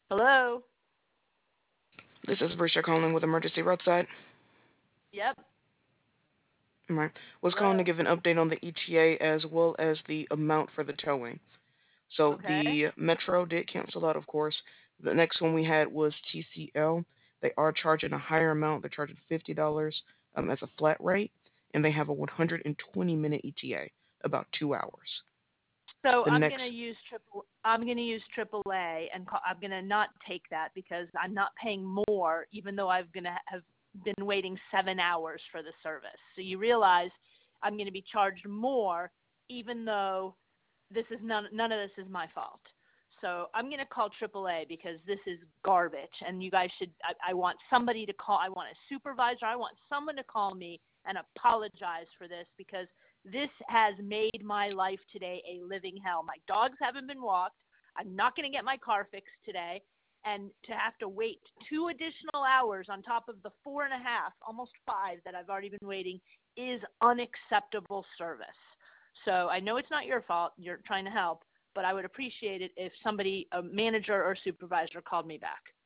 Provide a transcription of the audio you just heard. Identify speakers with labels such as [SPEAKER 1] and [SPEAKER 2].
[SPEAKER 1] Hello?
[SPEAKER 2] This is Risha calling with Emergency Roadside.
[SPEAKER 1] Yep.
[SPEAKER 2] Right. Was calling to
[SPEAKER 1] Hello?
[SPEAKER 2] give an update on the ETA as well as the amount for the towing. So
[SPEAKER 1] Okay.
[SPEAKER 2] the Metro did cancel out, of course. The next one we had was TCL. They are charging a higher amount. They're charging $50 as a flat rate, and they have a 120-minute ETA, about 2 hours.
[SPEAKER 1] So
[SPEAKER 2] The
[SPEAKER 1] I'm gonna
[SPEAKER 2] next,
[SPEAKER 1] use AAA, and I'm gonna not take that because I'm not paying more, even though I'm gonna have been waiting 7 hours for the service. So you realize I'm gonna be charged more, even though this is none of this is my fault. So I'm gonna call AAA because this is garbage, and you guys should. I want somebody to call. I want a supervisor. I want someone to call me and apologize for this because this has made my life today a living hell. My dogs haven't been walked. I'm not going to get my car fixed today. And to have to wait 2 additional hours on top of the 4.5, almost 5 that I've already been waiting is unacceptable service. So I know it's not your fault. You're trying to help, but I would appreciate it if somebody, a manager or supervisor, called me back.